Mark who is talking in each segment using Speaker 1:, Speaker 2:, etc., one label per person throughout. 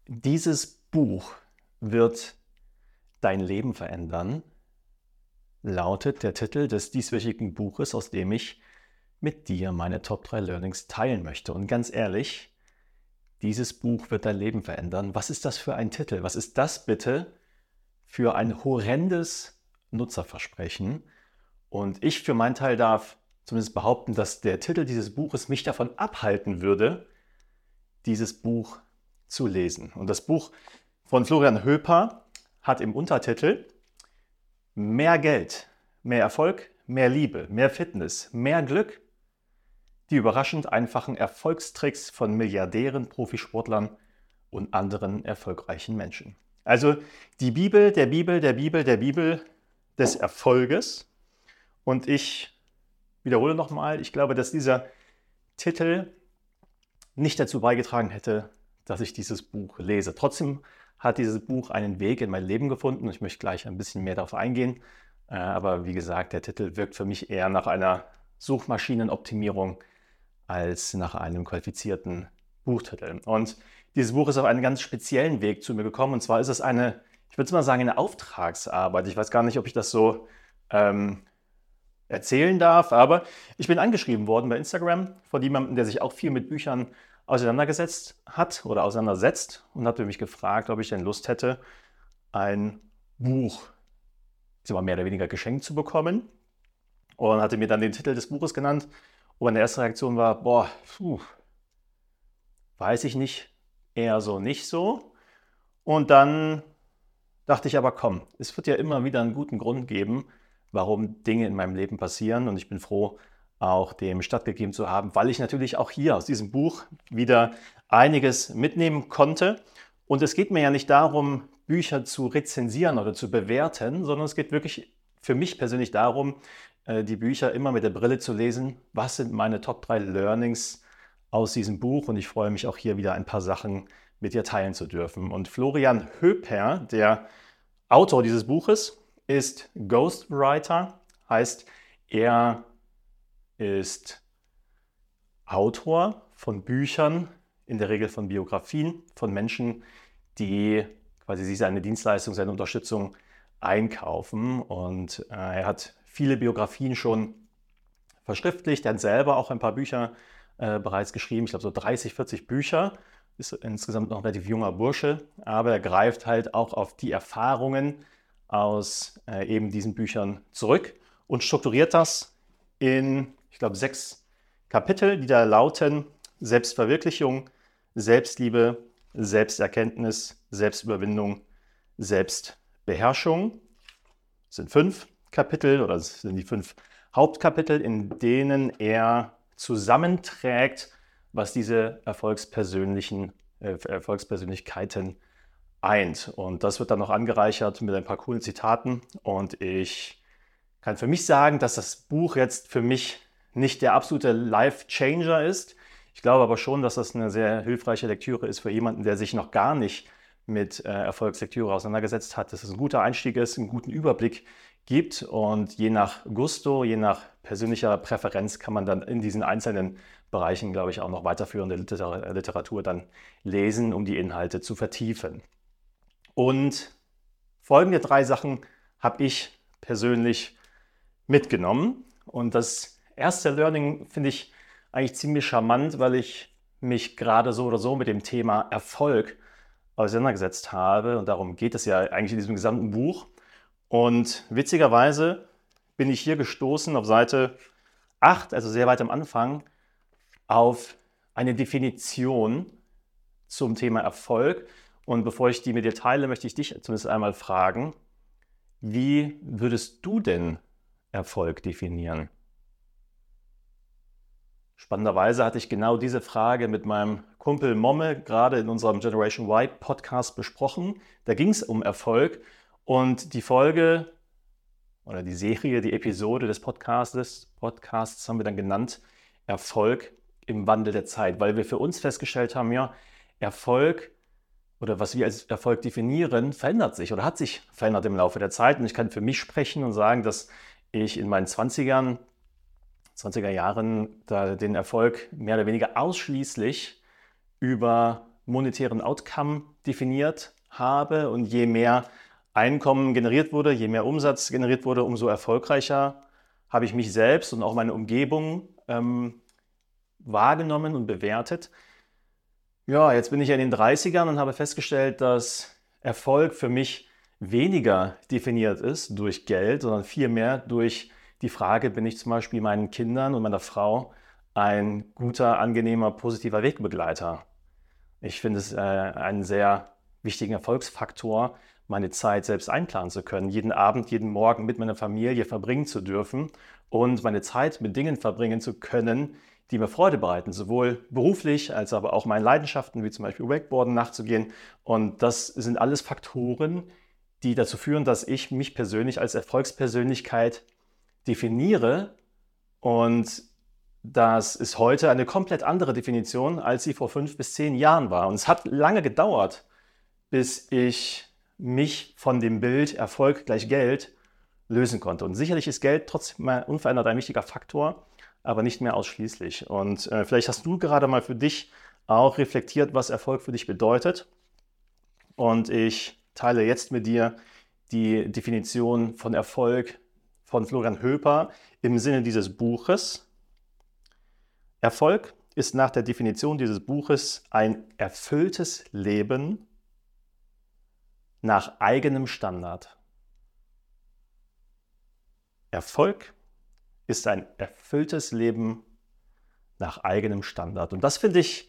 Speaker 1: Dieses Buch wird dein Leben verändern, lautet der Titel des dieswöchigen Buches, aus dem ich mit dir meine Top 3 Learnings teilen möchte. Und ganz ehrlich, dieses Buch wird dein Leben verändern. Was ist das für ein Titel? Was ist das bitte für ein horrendes Nutzerversprechen? Und ich für meinen Teil darf zumindest behaupten, dass der Titel dieses Buches mich davon abhalten würde, dieses Buch zu lesen. Und das Buch von Florian Höper hat im Untertitel Mehr Geld, mehr Erfolg, mehr Liebe, mehr Fitness, mehr Glück. Die überraschend einfachen Erfolgstricks von Milliardären, Profisportlern und anderen erfolgreichen Menschen. Also die Bibel der Bibel der Bibel der Bibel des Erfolges. Und ich wiederhole nochmal, ich glaube, dass dieser Titel nicht dazu beigetragen hätte, dass ich dieses Buch lese. Trotzdem hat dieses Buch einen Weg in mein Leben gefunden. Ich möchte gleich ein bisschen mehr darauf eingehen. Aber wie gesagt, der Titel wirkt für mich eher nach einer Suchmaschinenoptimierung als nach einem qualifizierten Buchtitel. Und dieses Buch ist auf einen ganz speziellen Weg zu mir gekommen. Und zwar ist es eine, ich würde mal sagen, eine Auftragsarbeit. Ich weiß gar nicht, ob ich das so erzählen darf, aber ich bin angeschrieben worden bei Instagram von jemandem, der sich auch viel mit Büchern auseinandergesetzt hat oder auseinandersetzt und hatte mich gefragt, ob ich denn Lust hätte, ein Buch, ich sag mal, mehr oder weniger geschenkt zu bekommen, und hatte mir dann den Titel des Buches genannt. Und meine erste Reaktion war, weiß ich nicht, eher so nicht so. Und dann dachte ich aber, komm, es wird ja immer wieder einen guten Grund geben, warum Dinge in meinem Leben passieren. Und ich bin froh, auch dem stattgegeben zu haben, weil ich natürlich auch hier aus diesem Buch wieder einiges mitnehmen konnte. Und es geht mir ja nicht darum, Bücher zu rezensieren oder zu bewerten, sondern es geht wirklich für mich persönlich darum, die Bücher immer mit der Brille zu lesen. Was sind meine Top 3 Learnings aus diesem Buch? Und ich freue mich auch hier wieder ein paar Sachen mit dir teilen zu dürfen. Und Florian Höper, der Autor dieses Buches, ist Ghostwriter, heißt, er ist Autor von Büchern, in der Regel von Biografien von Menschen, die quasi sich seine Dienstleistung, seine Unterstützung einkaufen. Und er hat viele Biografien schon verschriftlicht. Er hat selber auch ein paar Bücher bereits geschrieben, ich glaube so 30, 40 Bücher. Ist insgesamt noch ein relativ junger Bursche, aber er greift halt auch auf die Erfahrungen aus eben diesen Büchern zurück und strukturiert das in, ich glaube, 6 Kapitel, die da lauten: Selbstverwirklichung, Selbstliebe, Selbsterkenntnis, Selbstüberwindung, Selbstbeherrschung. Das sind 5 Kapitel oder das sind die 5 Hauptkapitel, in denen er zusammenträgt, was diese Erfolgspersönlichkeiten eint. Und das wird dann noch angereichert mit ein paar coolen Zitaten. Und ich kann für mich sagen, dass das Buch jetzt für mich nicht der absolute Life-Changer ist. Ich glaube aber schon, dass das eine sehr hilfreiche Lektüre ist für jemanden, der sich noch gar nicht mit Erfolgslektüre auseinandergesetzt hat. Dass es ein guter Einstieg ist, einen guten Überblick gibt, und je nach Gusto, je nach persönlicher Präferenz kann man dann in diesen einzelnen Bereichen, glaube ich, auch noch weiterführende Literatur dann lesen, um die Inhalte zu vertiefen. Und folgende 3 Sachen habe ich persönlich mitgenommen. Und das erste Learning finde ich eigentlich ziemlich charmant, weil ich mich gerade so oder so mit dem Thema Erfolg auseinandergesetzt habe. Und darum geht es ja eigentlich in diesem gesamten Buch. Und witzigerweise bin ich hier gestoßen auf Seite 8, also sehr weit am Anfang, auf eine Definition zum Thema Erfolg. Und bevor ich die mit dir teile, möchte ich dich zumindest einmal fragen, wie würdest du denn Erfolg definieren? Spannenderweise hatte ich genau diese Frage mit meinem Kumpel Momme gerade in unserem Generation Y Podcast besprochen. Da ging es um Erfolg, und die Folge oder die Serie, die Episode des Podcasts haben wir dann genannt Erfolg im Wandel der Zeit, weil wir für uns festgestellt haben, ja, Erfolg oder was wir als Erfolg definieren, verändert sich oder hat sich verändert im Laufe der Zeit. Und ich kann für mich sprechen und sagen, dass ich in meinen 20er Jahren da den Erfolg mehr oder weniger ausschließlich über monetären Outcome definiert habe und je mehr Einkommen generiert wurde, je mehr Umsatz generiert wurde, umso erfolgreicher habe ich mich selbst und auch meine Umgebung wahrgenommen und bewertet. Ja, jetzt bin ich ja in den 30ern und habe festgestellt, dass Erfolg für mich weniger definiert ist durch Geld, sondern vielmehr durch die Frage, bin ich zum Beispiel meinen Kindern und meiner Frau ein guter, angenehmer, positiver Wegbegleiter. Ich finde es einen sehr wichtigen Erfolgsfaktor, meine Zeit selbst einplanen zu können, jeden Abend, jeden Morgen mit meiner Familie verbringen zu dürfen und meine Zeit mit Dingen verbringen zu können, die mir Freude bereiten, sowohl beruflich als aber auch meinen Leidenschaften, wie zum Beispiel Wakeboarden nachzugehen. Und das sind alles Faktoren, die dazu führen, dass ich mich persönlich als Erfolgspersönlichkeit definiere. Und das ist heute eine komplett andere Definition, als sie vor 5 bis 10 Jahren war. Und es hat lange gedauert, bis ich mich von dem Bild Erfolg gleich Geld lösen konnte. Und sicherlich ist Geld trotzdem unverändert ein wichtiger Faktor, aber nicht mehr ausschließlich. Und vielleicht hast du gerade mal für dich auch reflektiert, was Erfolg für dich bedeutet. Und ich teile jetzt mit dir die Definition von Erfolg von Florian Höper im Sinne dieses Buches. Erfolg ist nach der Definition dieses Buches ein erfülltes Leben nach eigenem Standard. Erfolg ist ein erfülltes Leben nach eigenem Standard. Und das finde ich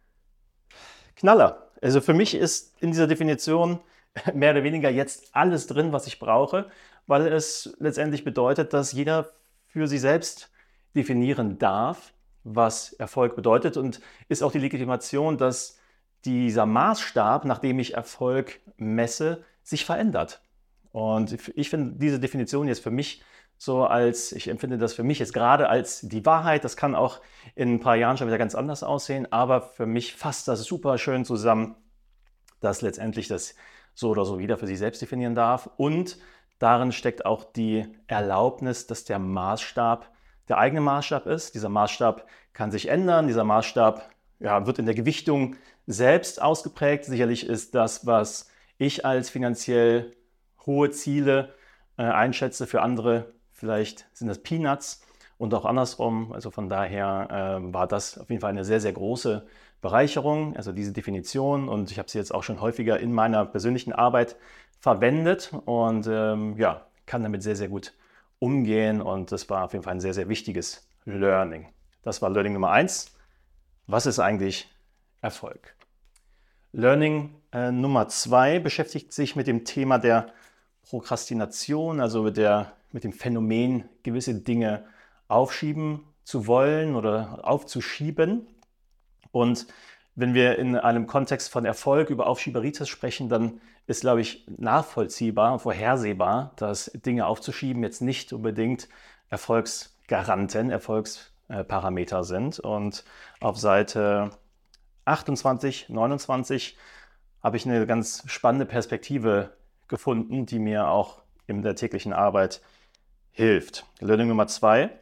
Speaker 1: Knaller. Also für mich ist in dieser Definition mehr oder weniger jetzt alles drin, was ich brauche, weil es letztendlich bedeutet, dass jeder für sich selbst definieren darf, was Erfolg bedeutet, und ist auch die Legitimation, dass dieser Maßstab, nach dem ich Erfolg messe, sich verändert. Und ich finde diese Definition jetzt für mich ich empfinde das für mich jetzt gerade als die Wahrheit. Das kann auch in ein paar Jahren schon wieder ganz anders aussehen, aber für mich fasst das super schön zusammen, dass letztendlich das so oder so jeder für sich selbst definieren darf. Und darin steckt auch die Erlaubnis, dass der Maßstab der eigene Maßstab ist. Dieser Maßstab kann sich ändern. Dieser Maßstab wird in der Gewichtung selbst ausgeprägt. Sicherlich ist das, was ich als finanziell hohe Ziele einschätze, für andere vielleicht sind das Peanuts und auch andersrum. Also von daher war das auf jeden Fall eine sehr, sehr große Bereicherung, also diese Definition. Und ich habe sie jetzt auch schon häufiger in meiner persönlichen Arbeit verwendet und kann damit sehr, sehr gut umgehen. Und das war auf jeden Fall ein sehr, sehr wichtiges Learning. Das war Learning Nummer 1. Was ist eigentlich Erfolg? Learning Nummer 2 beschäftigt sich mit dem Thema der Prokrastination, also mit dem Phänomen, gewisse Dinge aufschieben zu wollen oder aufzuschieben. Und wenn wir in einem Kontext von Erfolg über Aufschieberitis sprechen, dann ist, glaube ich, nachvollziehbar und vorhersehbar, dass Dinge aufzuschieben jetzt nicht unbedingt Erfolgsgaranten, Erfolgsparameter sind. Und auf Seite 28, 29 habe ich eine ganz spannende Perspektive gefunden, die mir auch in der täglichen Arbeit hilft. Learning Nummer 2.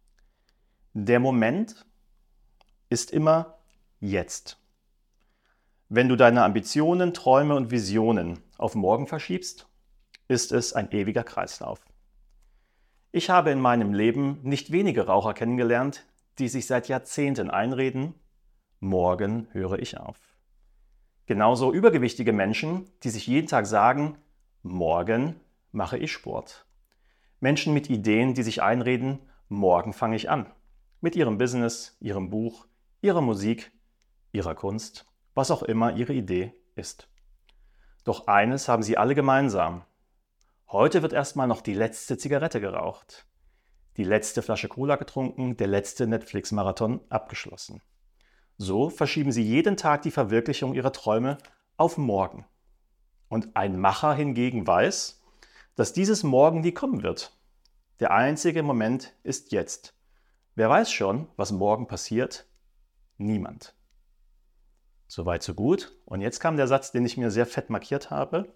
Speaker 1: Der Moment ist immer jetzt. Wenn du deine Ambitionen, Träume und Visionen auf morgen verschiebst, ist es ein ewiger Kreislauf. Ich habe in meinem Leben nicht wenige Raucher kennengelernt, die sich seit Jahrzehnten einreden, morgen höre ich auf. Genauso übergewichtige Menschen, die sich jeden Tag sagen, morgen mache ich Sport. Menschen mit Ideen, die sich einreden, morgen fange ich an. Mit ihrem Business, ihrem Buch, ihrer Musik, ihrer Kunst, was auch immer ihre Idee ist. Doch eines haben sie alle gemeinsam. Heute wird erstmal noch die letzte Zigarette geraucht, die letzte Flasche Cola getrunken, der letzte Netflix-Marathon abgeschlossen. So verschieben sie jeden Tag die Verwirklichung ihrer Träume auf morgen. Und ein Macher hingegen weiß, dass dieses Morgen nie kommen wird. Der einzige Moment ist jetzt. Wer weiß schon, was morgen passiert? Niemand. Soweit, so gut. Und jetzt kam der Satz, den ich mir sehr fett markiert habe.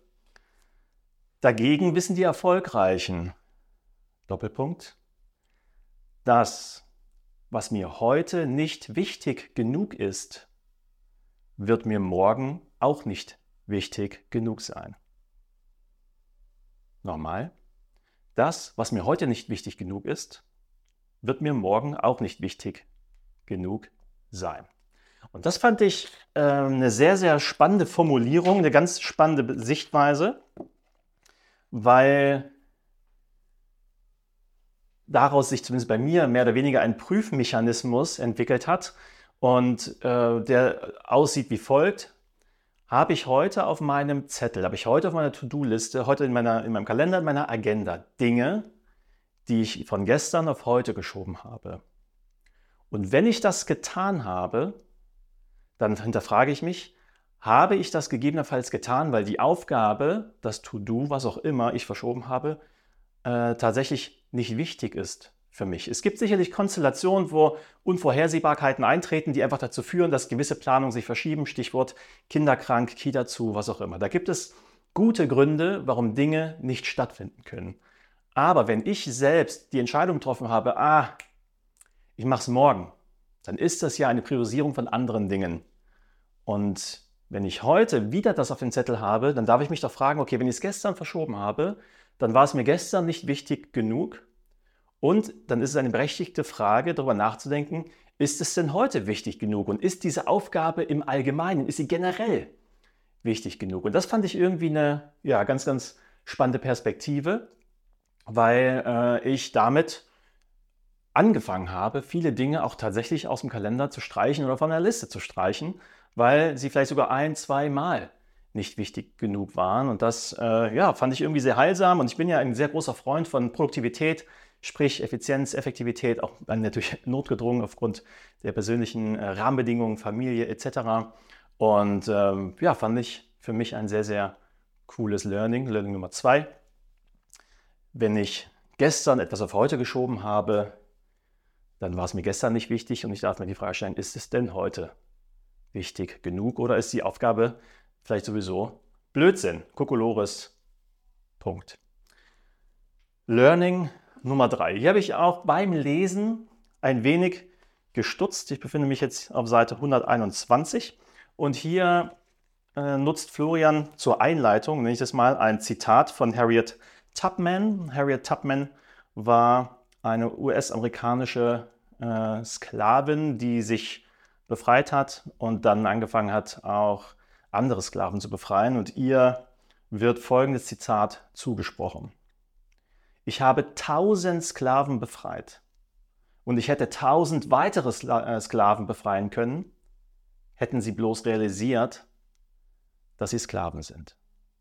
Speaker 1: Dagegen wissen die Erfolgreichen, Doppelpunkt, das, was mir heute nicht wichtig genug ist, wird mir morgen auch nicht wichtig genug sein. Nochmal, das, was mir heute nicht wichtig genug ist, wird mir morgen auch nicht wichtig genug sein. Und das fand ich eine sehr, sehr spannende Formulierung, eine ganz spannende Sichtweise, weil daraus sich zumindest bei mir mehr oder weniger ein Prüfmechanismus entwickelt hat und der aussieht wie folgt. Habe ich heute auf meinem Zettel, habe ich heute auf meiner To-Do-Liste, heute in meinem Kalender, in meiner Agenda Dinge, die ich von gestern auf heute geschoben habe. Und wenn ich das getan habe, dann hinterfrage ich mich, habe ich das gegebenenfalls getan, weil die Aufgabe, das To-Do, was auch immer ich verschoben habe, tatsächlich nicht wichtig ist für mich. Es gibt sicherlich Konstellationen, wo Unvorhersehbarkeiten eintreten, die einfach dazu führen, dass gewisse Planungen sich verschieben. Stichwort Kinderkrank, Kita zu, was auch immer. Da gibt es gute Gründe, warum Dinge nicht stattfinden können. Aber wenn ich selbst die Entscheidung getroffen habe, ich mache es morgen, dann ist das ja eine Priorisierung von anderen Dingen. Und wenn ich heute wieder das auf dem Zettel habe, dann darf ich mich doch fragen, okay, wenn ich es gestern verschoben habe, dann war es mir gestern nicht wichtig genug. Und dann ist es eine berechtigte Frage, darüber nachzudenken, ist es denn heute wichtig genug? Und ist diese Aufgabe im Allgemeinen, ist sie generell wichtig genug? Und das fand ich irgendwie eine ganz, ganz spannende Perspektive, weil ich damit angefangen habe, viele Dinge auch tatsächlich aus dem Kalender zu streichen oder von der Liste zu streichen, weil sie vielleicht sogar 1-, 2 Mal nicht wichtig genug waren. Und das fand ich irgendwie sehr heilsam. Und ich bin ja ein sehr großer Freund von Produktivität, sprich Effizienz, Effektivität, auch natürlich notgedrungen aufgrund der persönlichen Rahmenbedingungen, Familie etc. Und fand ich für mich ein sehr, sehr cooles Learning. Learning Nummer 2. Wenn ich gestern etwas auf heute geschoben habe, dann war es mir gestern nicht wichtig und ich darf mir die Frage stellen, ist es denn heute wichtig genug oder ist die Aufgabe vielleicht sowieso Blödsinn, Kokolores, Punkt. Learning Nummer 3. Hier habe ich auch beim Lesen ein wenig gestutzt. Ich befinde mich jetzt auf Seite 121 und hier nutzt Florian zur Einleitung, nenne ich das mal, ein Zitat von Harriet Tubman. Harriet Tubman war eine US-amerikanische Sklavin, die sich befreit hat und dann angefangen hat, auch andere Sklaven zu befreien. Und ihr wird folgendes Zitat zugesprochen. Ich habe 1000 Sklaven befreit und ich hätte 1000 weitere Sklaven befreien können, hätten sie bloß realisiert, dass sie Sklaven sind.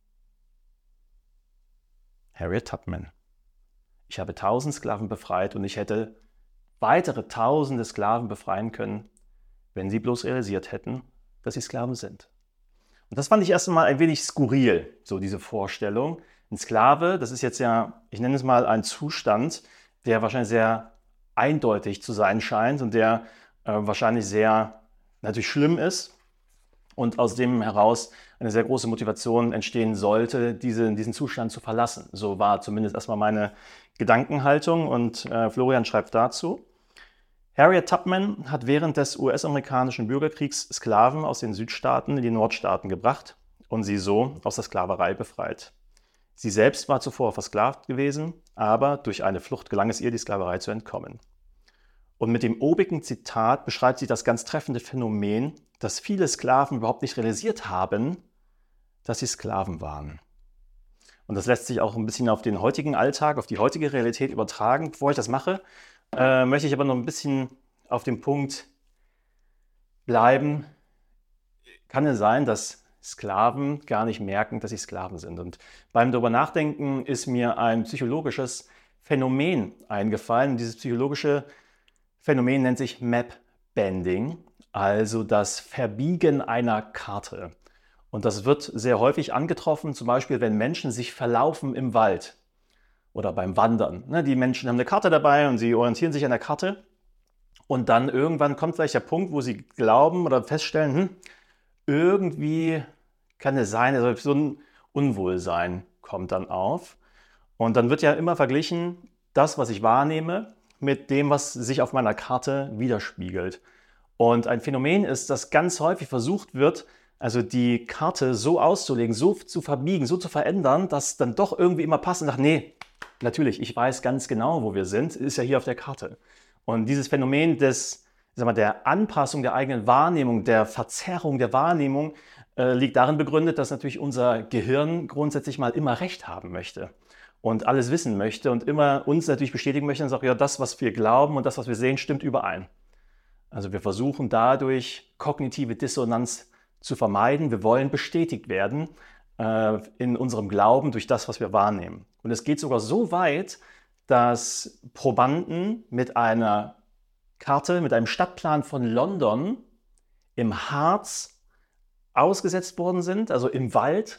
Speaker 1: Harriet Tubman. Ich habe 1000 Sklaven befreit und ich hätte weitere tausende Sklaven befreien können, wenn sie bloß realisiert hätten, dass sie Sklaven sind. Und das fand ich erst einmal ein wenig skurril, so diese Vorstellung. Ein Sklave, das ist jetzt ja, ich nenne es mal ein Zustand, der wahrscheinlich sehr eindeutig zu sein scheint und der wahrscheinlich sehr natürlich schlimm ist und aus dem heraus eine sehr große Motivation entstehen sollte, diesen Zustand zu verlassen. So war zumindest erstmal meine Gedankenhaltung und Florian schreibt dazu: Harriet Tubman hat während des US-amerikanischen Bürgerkriegs Sklaven aus den Südstaaten in die Nordstaaten gebracht und sie so aus der Sklaverei befreit. Sie selbst war zuvor versklavt gewesen, aber durch eine Flucht gelang es ihr, die Sklaverei zu entkommen. Und mit dem obigen Zitat beschreibt sie das ganz treffende Phänomen, dass viele Sklaven überhaupt nicht realisiert haben, dass sie Sklaven waren. Und das lässt sich auch ein bisschen auf den heutigen Alltag, auf die heutige Realität übertragen. Bevor ich das mache, möchte ich aber noch ein bisschen auf dem Punkt bleiben. Kann es sein, dass Sklaven gar nicht merken, dass sie Sklaven sind? Und beim darüber nachdenken ist mir ein psychologisches Phänomen eingefallen. Und dieses psychologische Phänomen nennt sich Map Bending, also das Verbiegen einer Karte. Und das wird sehr häufig angetroffen, zum Beispiel, wenn Menschen sich verlaufen im Wald oder beim Wandern. Die Menschen haben eine Karte dabei und sie orientieren sich an der Karte. Und dann irgendwann kommt vielleicht der Punkt, wo sie glauben oder feststellen, irgendwie kann es sein, also so ein Unwohlsein kommt dann auf. Und dann wird ja immer verglichen, das, was ich wahrnehme, mit dem, was sich auf meiner Karte widerspiegelt. Und ein Phänomen ist, dass ganz häufig versucht wird, also die Karte so auszulegen, so zu verbiegen, so zu verändern, dass dann doch irgendwie immer passt und sagt, nee, natürlich, ich weiß ganz genau, wo wir sind, ist ja hier auf der Karte. Und dieses Phänomen der Anpassung der eigenen Wahrnehmung, der Verzerrung der Wahrnehmung, liegt darin begründet, dass natürlich unser Gehirn grundsätzlich mal immer Recht haben möchte und alles wissen möchte und immer uns natürlich bestätigen möchte und sagt, ja, das, was wir glauben und das, was wir sehen, stimmt überein. Also wir versuchen dadurch kognitive Dissonanz zu vermeiden. Wir wollen bestätigt werden in unserem Glauben durch das, was wir wahrnehmen. Und es geht sogar so weit, dass Probanden mit einer Karte, mit einem Stadtplan von London im Harz ausgesetzt worden sind, also im Wald,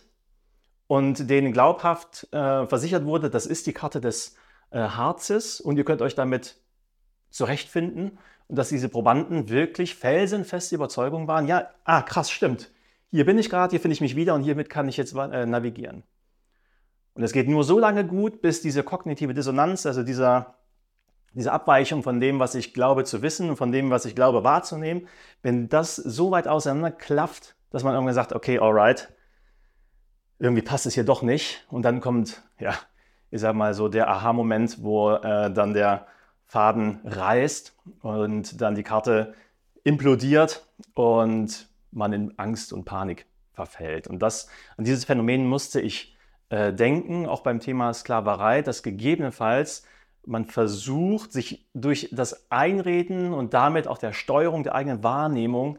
Speaker 1: und denen glaubhaft versichert wurde, das ist die Karte des Harzes und ihr könnt euch damit zurechtfinden, und dass diese Probanden wirklich felsenfeste Überzeugung waren, ja, krass, stimmt, hier bin ich gerade, hier finde ich mich wieder und hiermit kann ich jetzt navigieren. Und es geht nur so lange gut, bis diese kognitive Dissonanz, also diese Abweichung von dem, was ich glaube zu wissen und von dem, was ich glaube wahrzunehmen, wenn das so weit auseinanderklafft, dass man irgendwann sagt, okay, alright, irgendwie passt es hier doch nicht. Und dann kommt, ja, ich sag mal so der Aha-Moment, wo dann der Faden reißt und dann die Karte implodiert und man in Angst und Panik verfällt. Und an dieses Phänomen musste ich denken, auch beim Thema Sklaverei, dass gegebenenfalls man versucht, sich durch das Einreden und damit auch der Steuerung der eigenen Wahrnehmung,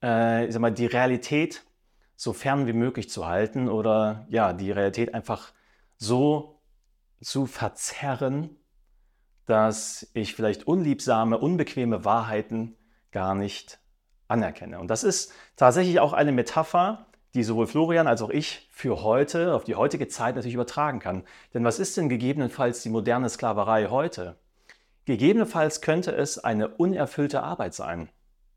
Speaker 1: die Realität so fern wie möglich zu halten oder ja, die Realität einfach so zu verzerren, dass ich vielleicht unliebsame, unbequeme Wahrheiten gar nicht anerkenne. Und das ist tatsächlich auch eine Metapher, die sowohl Florian als auch ich für heute, auf die heutige Zeit natürlich übertragen kann. Denn was ist denn gegebenenfalls die moderne Sklaverei heute? Gegebenenfalls könnte es eine unerfüllte Arbeit sein.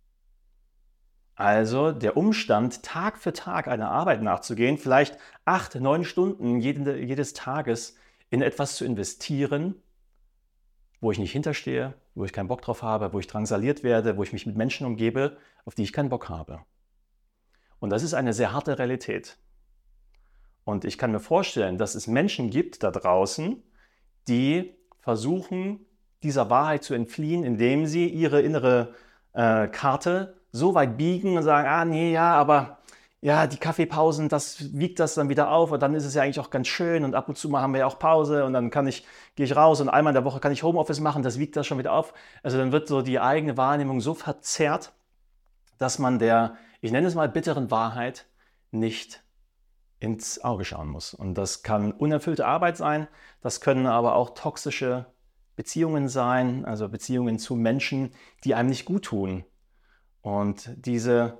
Speaker 1: Also der Umstand, Tag für Tag einer Arbeit nachzugehen, vielleicht 8, 9 Stunden jedes Tages in etwas zu investieren, wo ich nicht hinterstehe, wo ich keinen Bock drauf habe, wo ich drangsaliert werde, wo ich mich mit Menschen umgebe, auf die ich keinen Bock habe. Und das ist eine sehr harte Realität. Und ich kann mir vorstellen, dass es Menschen gibt da draußen, die versuchen, dieser Wahrheit zu entfliehen, indem sie ihre innere Karte so weit biegen und sagen, nee, ja, aber ja, die Kaffeepausen, das wiegt das dann wieder auf und dann ist es ja eigentlich auch ganz schön und ab und zu mal haben wir ja auch Pause und dann gehe ich raus und einmal in der Woche kann ich Homeoffice machen, das wiegt das schon wieder auf. Also dann wird so die eigene Wahrnehmung so verzerrt, dass man ich nenne es mal, bitteren Wahrheit nicht ins Auge schauen muss. Und das kann unerfüllte Arbeit sein, das können aber auch toxische Beziehungen sein, also Beziehungen zu Menschen, die einem nicht gut tun. Und diese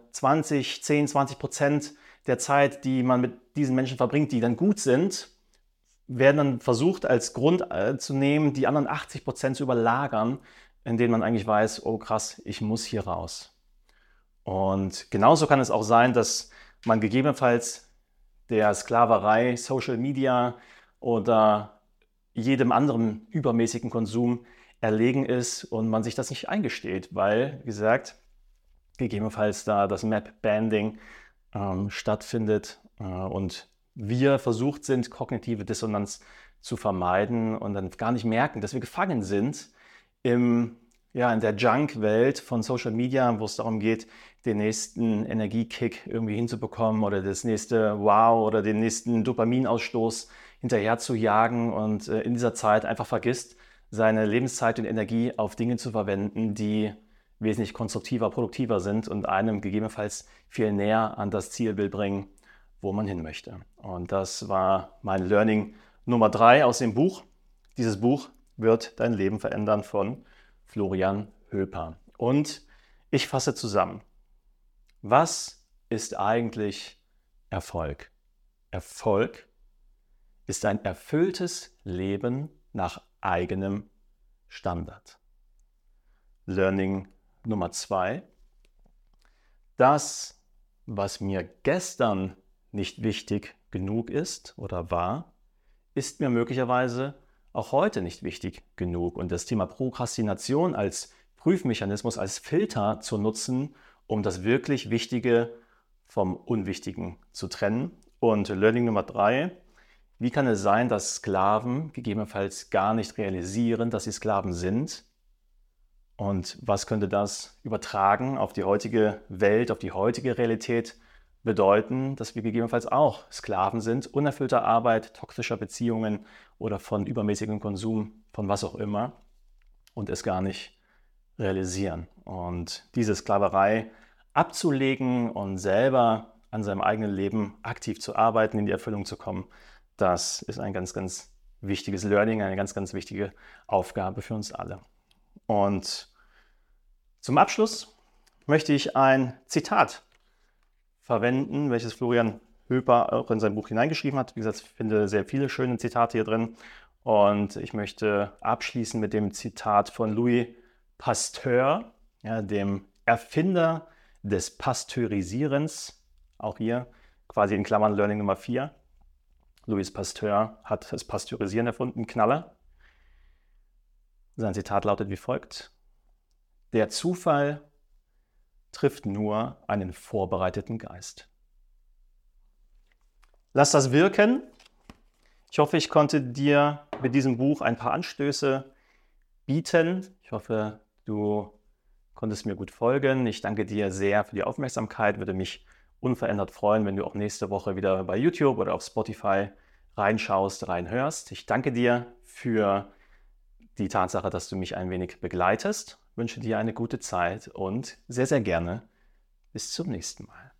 Speaker 1: 10-20% der Zeit, die man mit diesen Menschen verbringt, die dann gut sind, werden dann versucht als Grund zu nehmen, die anderen 80% zu überlagern, in denen man eigentlich weiß, oh krass, ich muss hier raus. Und genauso kann es auch sein, dass man gegebenenfalls der Sklaverei, Social Media oder jedem anderen übermäßigen Konsum erlegen ist und man sich das nicht eingesteht, weil, wie gesagt, gegebenenfalls da das Map-Banding stattfindet und wir versucht sind, kognitive Dissonanz zu vermeiden und dann gar nicht merken, dass wir gefangen sind in der Junk-Welt von Social Media, wo es darum geht, den nächsten Energiekick irgendwie hinzubekommen oder das nächste Wow oder den nächsten Dopaminausstoß hinterher zu jagen und in dieser Zeit einfach vergisst, seine Lebenszeit und Energie auf Dinge zu verwenden, die wesentlich konstruktiver, produktiver sind und einem gegebenenfalls viel näher an das Zielbild bringen, wo man hin möchte. Und das war mein Learning Nummer 3 aus dem Buch. Dieses Buch wird dein Leben verändern von Florian Höper. Und ich fasse zusammen. Was ist eigentlich Erfolg? Erfolg ist ein erfülltes Leben nach eigenem Standard. Learning Nummer 2. Das, was mir gestern nicht wichtig genug ist oder war, ist mir möglicherweise auch heute nicht wichtig genug. Und das Thema Prokrastination als Prüfmechanismus, als Filter zu nutzen, um das wirklich Wichtige vom Unwichtigen zu trennen. Und Learning Nummer 3: Wie kann es sein, dass Sklaven gegebenenfalls gar nicht realisieren, dass sie Sklaven sind? Und was könnte das übertragen auf die heutige Welt, auf die heutige Realität bedeuten, dass wir gegebenenfalls auch Sklaven sind, unerfüllter Arbeit, toxischer Beziehungen oder von übermäßigem Konsum, von was auch immer, und es gar nicht realisieren. Und diese Sklaverei abzulegen und selber an seinem eigenen Leben aktiv zu arbeiten, in die Erfüllung zu kommen, das ist ein ganz, ganz wichtiges Learning, eine ganz, ganz wichtige Aufgabe für uns alle. Und zum Abschluss möchte ich ein Zitat verwenden, welches Florian Höper auch in sein Buch hineingeschrieben hat. Wie gesagt, ich finde sehr viele schöne Zitate hier drin. Und ich möchte abschließen mit dem Zitat von Louis Pasteur, ja, dem Erfinder des Pasteurisierens. Auch hier quasi in Klammern Learning Nummer 4. Louis Pasteur hat das Pasteurisieren erfunden, Knaller. Sein Zitat lautet wie folgt: Der Zufall trifft nur einen vorbereiteten Geist. Lass das wirken. Ich hoffe, ich konnte dir mit diesem Buch ein paar Anstöße bieten. Ich hoffe, du konntest mir gut folgen. Ich danke dir sehr für die Aufmerksamkeit. Würde mich unverändert freuen, wenn du auch nächste Woche wieder bei YouTube oder auf Spotify reinschaust, reinhörst. Ich danke dir für die Tatsache, dass du mich ein wenig begleitest. Ich wünsche dir eine gute Zeit und sehr, sehr gerne bis zum nächsten Mal.